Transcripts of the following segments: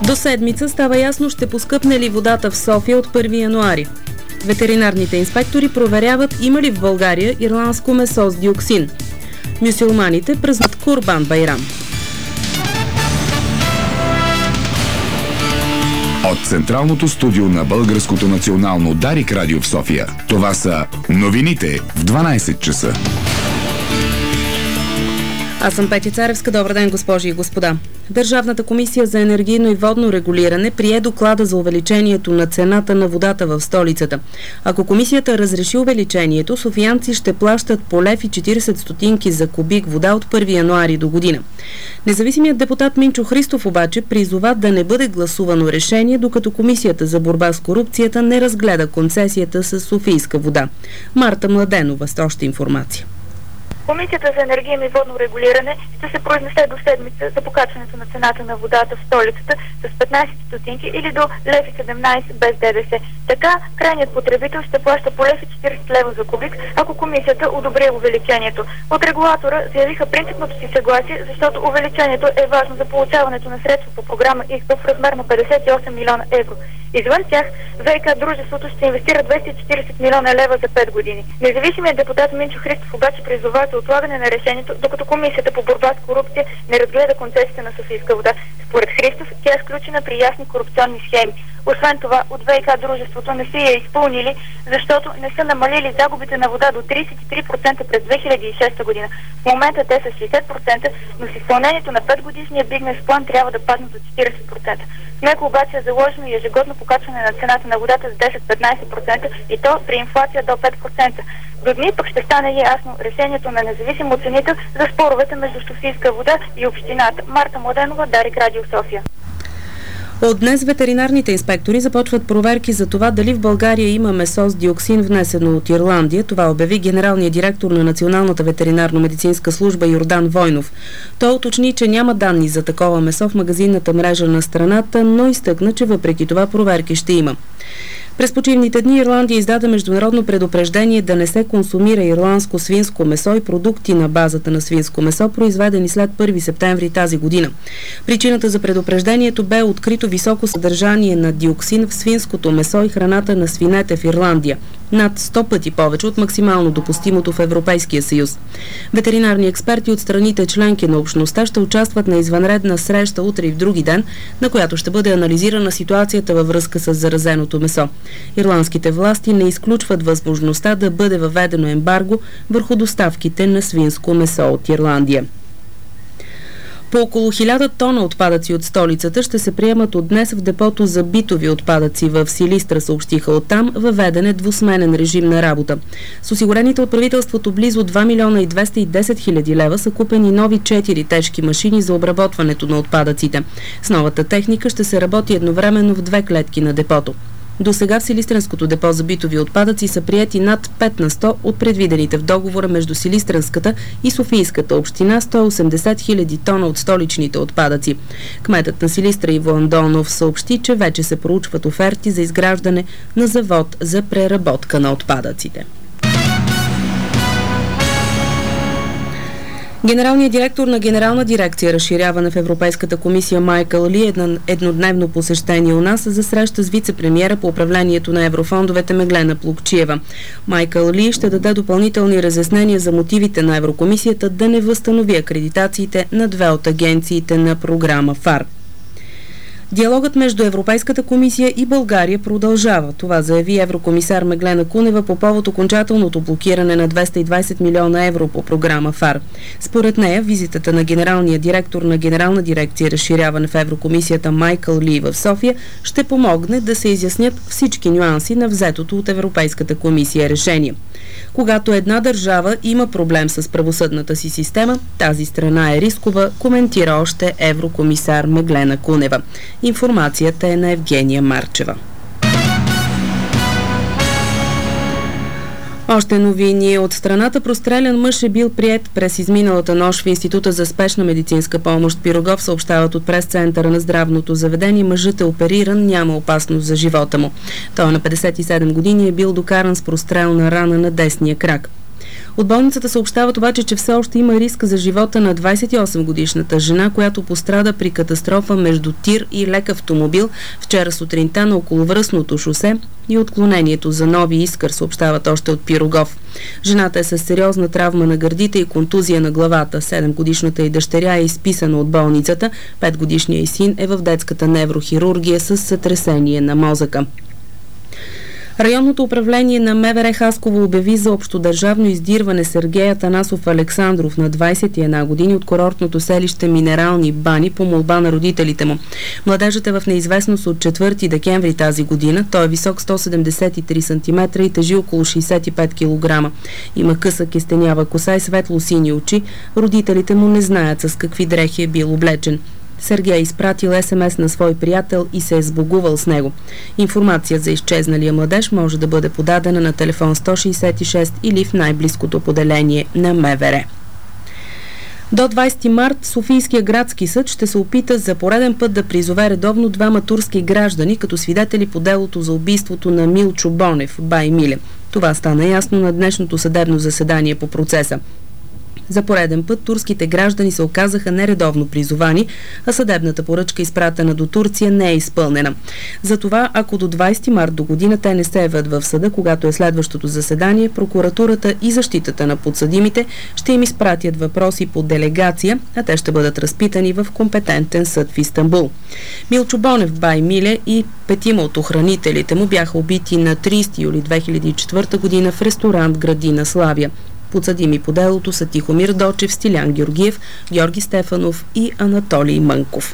До седмица става ясно ще поскъпне ли водата в София от 1 януари. Ветеринарните инспектори проверяват има ли в България ирландско месо с диоксин. Мюсюлманите празнуват Курбан Байрам. От централното студио на Българското национално Дарик радио в София. Това са новините в 12 часа. Аз съм Петя Царевска. Добър ден, госпожи и господа. Държавната комисия за енергийно и водно регулиране прие доклада за увеличението на цената на водата в столицата. Ако комисията разреши увеличението, софиянци ще плащат по 1,40 лв. за кубик вода от 1 януари до година. Независимият депутат Минчо Христов обаче призова да не бъде гласувано решение, докато комисията за борба с корупцията не разгледа концесията с Софийска вода. Марта Младенова с още информация. Комисията за енергийно и водно регулиране ще се произнесе до седмица за покачването на цената на водата в столицата с 15 стотинки или до 1,17 лв. без ДДС. Така, крайният потребител ще плаща по 1,40 лв. за кубик, ако комисията одобри увеличението. От регулатора заявиха принципното си съгласие, защото увеличението е важно за получаването на средства по програма ИСПА в размер на 58 милиона евро. Извън тях, ВиК дружеството ще инвестира 240 милиона лева за 5 години. Независимият депутат Минчо Христов обаче призова за отлагане на решението, докато комисията по борба с корупция не разгледа концесията на Софийска вода. Според Христов, тя е сключена при ясни корупционни схеми. Освен това, от ВиК дружеството не са я изпълнили, защото не са намалили загубите на вода до 33% през 2006 година. В момента те са 60%, но с изпълнението на 5 годишния бизнес план трябва да паднат до 40%. В него обаче е заложено ежегодно покачване на цената на водата с 10-15% и то при инфлация до 5%. До дни пък ще стане ясно решението на независим оценител за споровете между Софийска вода и общината. Марта Младенова, Дарик радио София. От днес ветеринарните инспектори започват проверки за това дали в България има месо с диоксин, внесено от Ирландия. Това обяви генералният директор на Националната ветеринарно-медицинска служба Йордан Войнов. Той уточни, че няма данни за такова месо в магазинната мрежа на страната, но изтъкна, че въпреки това проверки ще има. През почивните дни Ирландия издаде международно предупреждение да не се консумира ирландско свинско месо и продукти на базата на свинско месо, произведени след 1 септември тази година. Причината за предупреждението бе открито високо съдържание на диоксин в свинското месо и храната на свинете в Ирландия. Над 100 пъти повече от максимално допустимото в Европейския съюз. Ветеринарни експерти от страните членки на общността ще участват на извънредна среща утре и в други ден, на която ще бъде анализирана ситуацията във връзка с заразеното месо. Ирландските власти не изключват възможността да бъде въведено ембарго върху доставките на свинско месо от Ирландия. По около 1000 тона отпадъци от столицата ще се приемат от днес в депото за битови отпадъци в Силистра, съобщиха оттам. Въведен е двусменен режим на работа. С осигурените от правителството близо 2 милиона и 210 хиляди лева са купени нови 4 тежки машини за обработването на отпадъците. С новата техника ще се работи едновременно в 2 клетки на депото. До сега в Силистренското депо за битови отпадъци са приети над 5 на 100 от предвидените в договора между Силистренската и Софийската община 180 хиляди тона от столичните отпадъци. Кметът на Силистра Иво Андонов съобщи, че вече се проучват оферти за изграждане на завод за преработка на отпадъците. Генералният директор на Генерална дирекция разширяване в Европейската комисия Майкъл Ли еднодневно посещение у нас за среща с вице-премиера по управлението на еврофондовете Меглена Плугчиева. Майкъл Ли ще даде допълнителни разяснения за мотивите на Еврокомисията да не възстанови акредитациите на 2 от агенциите на програма ФАР. Диалогът между Европейската комисия и България продължава. Това заяви еврокомисар Меглена Кунева по повод окончателното блокиране на 220 милиона евро по програма ФАР. Според нея, визитата на генералния директор на Генерална дирекция разширяване в Еврокомисията Майкъл Ли в София ще помогне да се изяснят всички нюанси на взетото от Европейската комисия решение. Когато една държава има проблем с правосъдната си система, тази страна е рискова, коментира още еврокомисар Меглена Кунева. Информацията е на Евгения Марчева. Още новини от страната. Прострелян мъж е бил приет през изминалата нощ в Института за спешна медицинска помощ Пирогов, съобщават от прес-центъра на здравното заведение. Мъжът е опериран, няма опасност за живота му. Той на 57 години е бил докаран с прострелна рана на десния крак. От болницата съобщават обаче, че все още има риск за живота на 28-годишната жена, която пострада при катастрофа между тир и лек автомобил вчера сутринта на околовръстното шосе и отклонението за Нови Искър, съобщават още от Пирогов. Жената е с сериозна травма на гърдите и контузия на главата. 7-годишната й дъщеря е изписана от болницата. 5-годишният й син е в детската неврохирургия с сътресение на мозъка. Районното управление на МВР Хасково обяви за общодържавно издирване Сергей Атанасов Александров на 21 години от курортното селище Минерални бани по молба на родителите му. Младежът е в неизвестност от 4 декември тази година. Той е висок 173 см и тежи около 65 кг. Има къса кестенява коса и светло-сини очи. Родителите му не знаят с какви дрехи е бил облечен. Сергей е изпратил СМС на свой приятел и се е сбогувал с него. Информация за изчезналия младеж може да бъде подадена на телефон 166 или в най-близкото поделение на МВР. До 20 март Софийския градски съд ще се опита за пореден път да призове редовно двама турски граждани като свидетели по делото за убийството на Милчо Бонев, бай Миле. Това стана ясно на днешното съдебно заседание по процеса. За пореден път турските граждани се оказаха нередовно призовани, а съдебната поръчка, изпратена до Турция, не е изпълнена. Затова, ако до 20 март до година те не се явят в съда, когато е следващото заседание, прокуратурата и защитата на подсъдимите ще им изпратят въпроси по делегация, а те ще бъдат разпитани в компетентен съд в Истанбул. Милчо Бонев, бай Миле и 5 от охранителите му бяха убити на 30 юли 2004 година в ресторант Градина Славия. Подсъдими по делото са Тихомир Дочев, Стилян Георгиев, Георги Стефанов и Анатолий Мънков.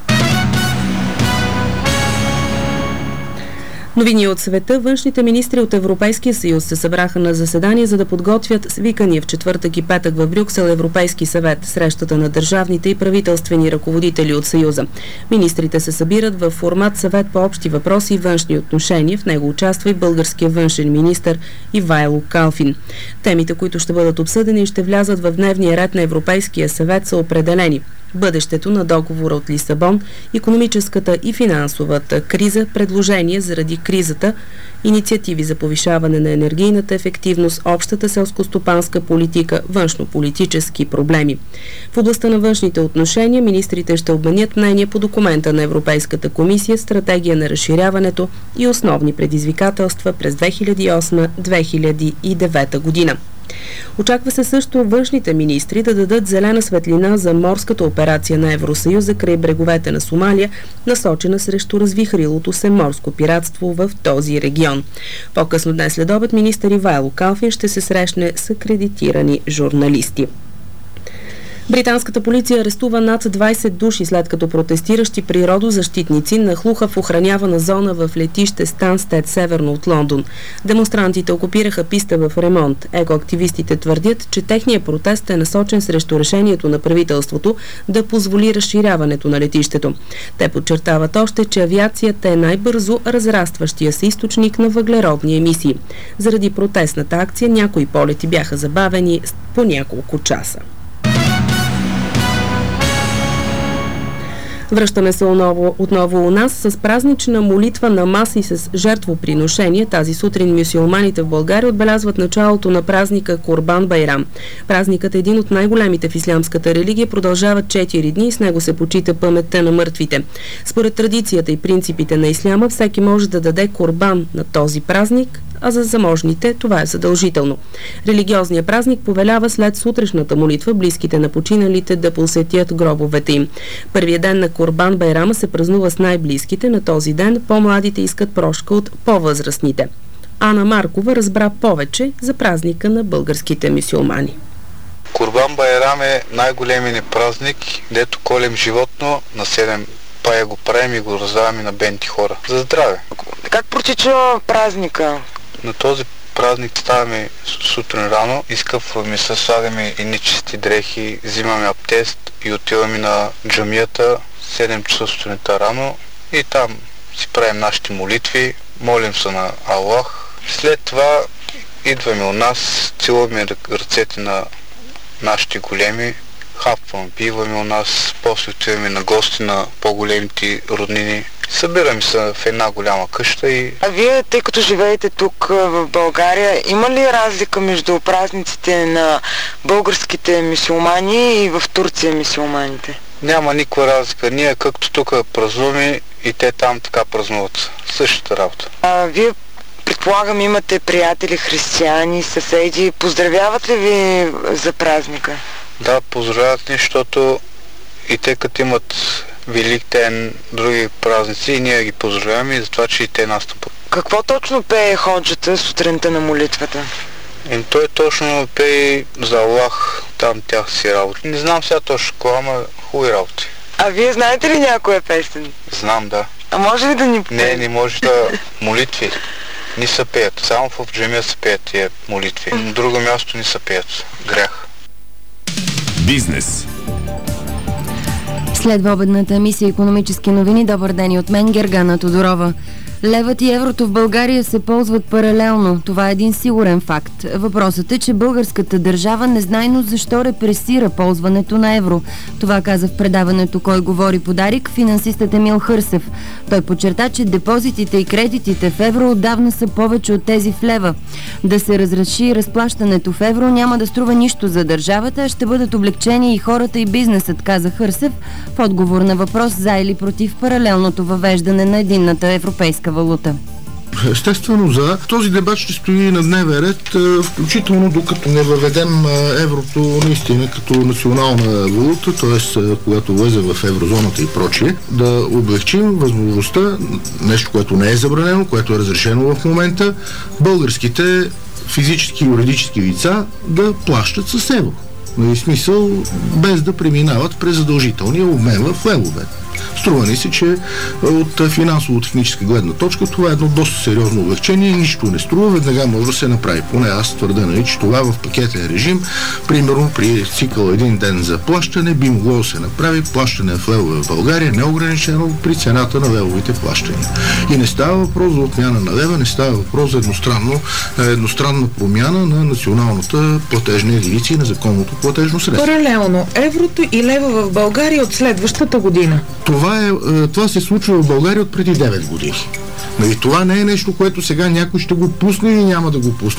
Новини от света. Външните министри от Европейския съюз се събраха на заседание, за да подготвят свикания в четвъртък и петък в Брюксел Европейски съвет, срещата на държавните и правителствени ръководители от Съюза. Министрите се събират в формат съвет по общи въпроси и външни отношения. В него участва и българския външен министър Ивайло Калфин. Темите, които ще бъдат обсъдени и ще влязат в дневния ред на Европейския съвет, са определени: бъдещето на договора от Лисабон, икономическата и финансовата криза, предложения заради кризата, инициативи за повишаване на енергийната ефективност, общата селскостопанска политика, външнополитически проблеми. В областта на външните отношения министрите ще обменят мнение по документа на Европейската комисия, стратегия на разширяването и основни предизвикателства през 2008-2009 година. Очаква се също външните министри да дадат зелена светлина за морската операция на Евросъюза край бреговете на Сомалия, насочена срещу развихрилото се морско пиратство в този регион. По-късно днес следобед министър Ивайло Калфин ще се срещне с акредитирани журналисти. Британската полиция арестува над 20 души, след като протестиращи природозащитници нахлуха в охранявана зона в летище Станстед, северно от Лондон. Демонстрантите окупираха писта в ремонт. Екоактивистите твърдят, че техният протест е насочен срещу решението на правителството да позволи разширяването на летището. Те подчертават още, че авиацията е най-бързо разрастващия се източник на въглеродни емисии. Заради протестната акция някои полети бяха забавени по няколко часа. Връщаме се отново у нас с празнична молитва на маси с жертвоприношение. Тази сутрин мюсюлманите в България отбелязват началото на празника Курбан Байрам. Празникът е един от най-големите в ислямската религия, продължава 4 дни и с него се почита паметта на мъртвите. Според традицията и принципите на исляма, всеки може да даде курбан на този празник, а за заможните това е задължително. Религиозният празник повелява след сутрешната молитва близките на починалите да посетят гробовете им. Първият ден на Курбан Байрама се празнува с най-близките. На този ден по-младите искат прошка от по-възрастните. Ана Маркова разбра повече за празника на българските мюсюлмани. Курбан Байрам е най-големият ни празник, дето колем животно на 7 пая го правим и го раздаваме на бедните хора. За здраве! Как протича празника? На този празник ставаме сутрин рано, изкъпваме, съсадаме и нечисти дрехи, взимаме абдест и отиваме на джамията 7 часа сутринта рано и там си правим нашите молитви, молим се на Аллах. След това идваме у нас, целуваме ръцете на нашите големи, хапваме, пиваме у нас, после отиваме на гости на по-големите роднини, Събираме се в една голяма къща и... А вие, тъй като живеете тук в България, има ли разлика между празниците на българските мюсюлмани и в Турция мюсюлманите? Няма никаква разлика. Ние както тук празнуваме и те там така празнуват. Същата работа. Вие, предполагам, имате приятели християни, съседи. Поздравяват ли ви за празника? Да, поздравяват ни, защото и те като имат Велик ден, други празници и ние ги поздравяваме и за това, че и те настъпват. Какво точно пее ходжата сутринта на молитвата? Той точно пее за Аллах, там тях си работи. Не знам сега точно какво, ама хубави работи. А вие знаете ли някоя песен? Знам, да. А може ли да ни попеете? Не може да молитви. Не се пеят. Само в джамия се пеят тия молитви. На друго място не се пеят. Грях. Бизнес. Следва обедната емисия "Икономически новини". Добър ден и от мен, Гергана Тодорова. Левът и еврото в България се ползват паралелно. Това е един сигурен факт. Въпросът е, че българската държава незнайно защо репресира ползването на евро. Това каза в предаването "Кой говори" по Дарик финансистът Емил Хърсев. Той подчерта, че депозитите и кредитите в евро отдавна са повече от тези в лева. Да се разреши разплащането в евро няма да струва нищо за държавата, ще бъдат облегчени и хората и бизнесът, каза Хърсев в отговор на въпрос за или против паралелното въвеждане на единната европейска валута. Естествено за този дебат ще стои на дневен ред, включително докато не въведем еврото наистина като национална валута, т.е. когато влезе в еврозоната и прочие, да облегчим възможността, нещо, което не е забранено, което е разрешено в момента, българските физически и юридически лица да плащат с евро. В смисъл, без да преминават през задължителния обмен в левове. Струва ни се, че от финансово-техническа гледна точка това е едно доста сериозно облегчение, нищо не струва, веднага може да се направи. Поне аз твърда, че това в пакетен режим, примерно при цикъл един ден за плащане, би могло да се направи плащане в левове в България, неограничено при цената на левовите плащания. И не става въпрос за отмяна на лева, не става въпрос за едностранна промяна на националната платежна единица и на законното платежно средство. Паралелно, еврото и лева в България от следващата година. Това се случва в България от преди 9 години. Това не е нещо, което сега някой ще го пусне или няма да го пусне.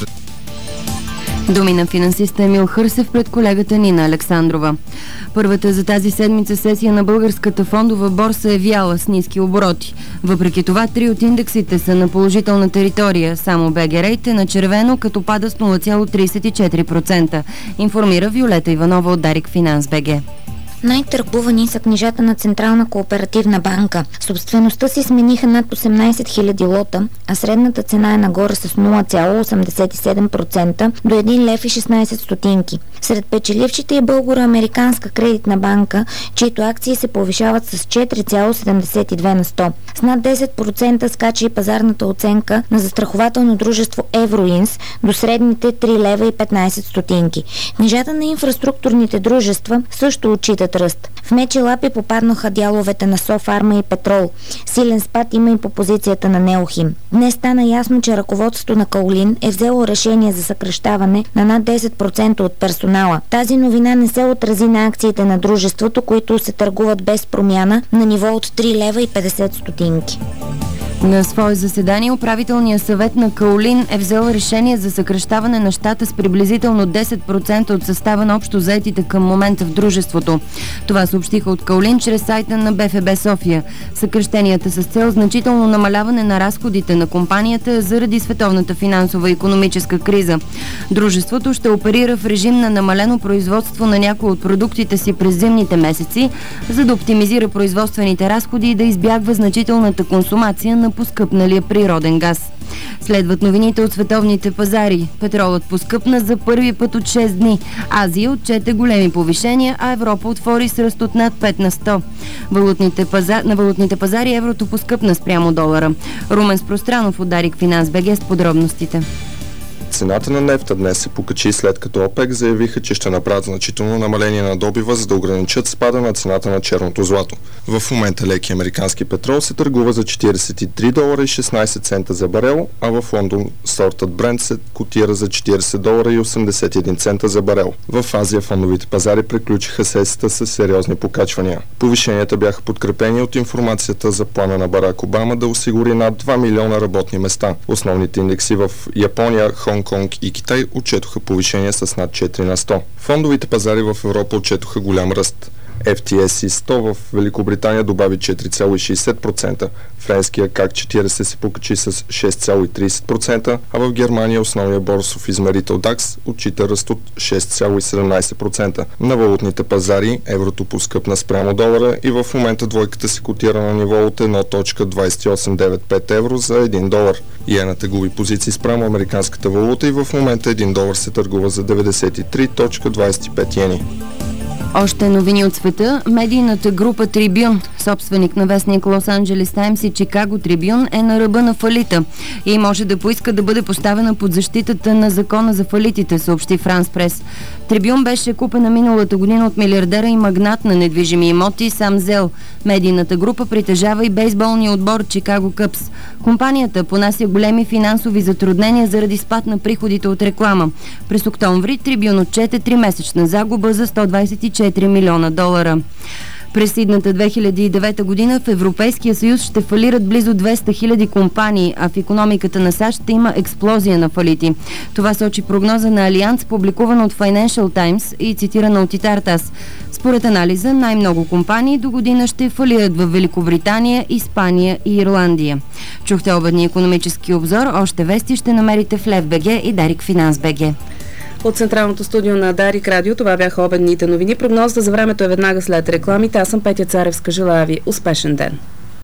Думи на финансиста Емил Хърсев пред колегата Нина Александрова. Първата за тази седмица сесия на българската фондова борса е вяла с ниски обороти. Въпреки това, 3 от индексите са на положителна територия. Само БГ Рейт е на червено, като пада с 0,34%. Информира Виолета Иванова от Дарик Финанс БГ. Най-търгувани са книжата на Централна кооперативна банка. Собствеността си смениха над 18 000 лота, а средната цена е нагоре с 0,87% до 1 лев и 16 стотинки. Сред печелившите е Българо-американска кредитна банка, чието акции се повишават с 4,72 на 100. С над 10% скача и пазарната оценка на застрахователно дружество Евроинс до средните 3 лева и 15 стотинки. Книжата на инфраструктурните дружества също отчитат ръст. В мечи лапи попаднаха дяловете на Софарма и Петрол. Силен спад има и по позицията на Неохим. Днес стана ясно, че ръководството на Каолин е взело решение за съкращаване на над 10% от персонала. Тази новина не се отрази на акциите на дружеството, които се търгуват без промяна на ниво от 3 лева и 50 стотинки. На свое заседание управителният съвет на Каолин е взел решение за съкращаване на щата с приблизително 10% от състава на общо заетите към момента в дружеството. Това съобщиха от Каолин чрез сайта на БФБ София. Съкращенията с цел значително намаляване на разходите на компанията заради световната финансова и икономическа криза. Дружеството ще оперира в режим на намалено производство на някои от продуктите си през зимните месеци, за да оптимизира производствените разходи и да избягва значителната консумация на поскъпналия природен газ. Следват новините от световните пазари. Петролът поскъпна за първи път от 6 дни. Азия отчете големи повишения, а Европа отвори с ръст от над 5 на 100. На валутните пазари еврото поскъпна спрямо долара. Румен Спространов от Дарик Финанс БГ с подробностите. цената на нефта днес се покачи след като ОПЕК заявиха, че ще направят значително намаление на добива, за да ограничат спада на цената на черното злато. В момента леки американски петрол се търгува за $43.16 за барел, а в Лондон сортът Брент се котира за $40.81 за барел. В Азия фондовите пазари приключиха сесията с сериозни покачвания. Повишенията бяха подкрепени от информацията за плана на Барак Обама да осигури над 2 милиона работни места. Основните индекси в Япония, Хонг-Конг и Китай отчетоха повишение с над 4 на 100. Фондовите пазари в Европа отчетоха голям ръст. FTSE 100 в Великобритания добави 4,60%, френския КАК 40 се покачи с 6,30%, а в Германия основния борсов измерител DAX отчита ръст от 6,17%. На валутните пазари еврото поскъпна спрямо долара и в момента двойката се котира на ниво от 1.2895 евро за $1. Йената губи позиции спрямо американската валута и в момента $1 се търгува за 93.25 йени. Още новини от света. Медийната група Трибюн, собственик на вестник Лос Анджелес Таймс и Чикаго Трибюн, е на ръба на фалита и може да поиска да бъде поставена под защитата на закона за фалитите, съобщи Франс Прес. Трибюн беше купена миналата година от милиардера и магнат на недвижими имоти Сам Зел. Медийната група притежава и бейсболния отбор Чикаго Къпс. Компанията понася големи финансови затруднения заради спад на приходите от реклама. През октомври Трибюн отчете 3-месечна загуба за $124 милиона. През идната 2009 година в Европейския съюз ще фалират близо 200 хиляди компании, а в икономиката на САЩ ще има експлозия на фалити. Това сочи прогноза на Алианс, публикувана от Financial Times и цитирана от Итартас. Според анализа, най-много компании до година ще фалират в Великобритания, Испания и Ирландия. Чухте обедния икономически обзор. Още вести ще намерите в Лев.бг и Дарик Финанс.бг. От Централното студио на Дарик Радио това бяха обедните новини. Прогнозата за времето е веднага след рекламите. Аз съм Петя Царевска. Желая ви успешен ден.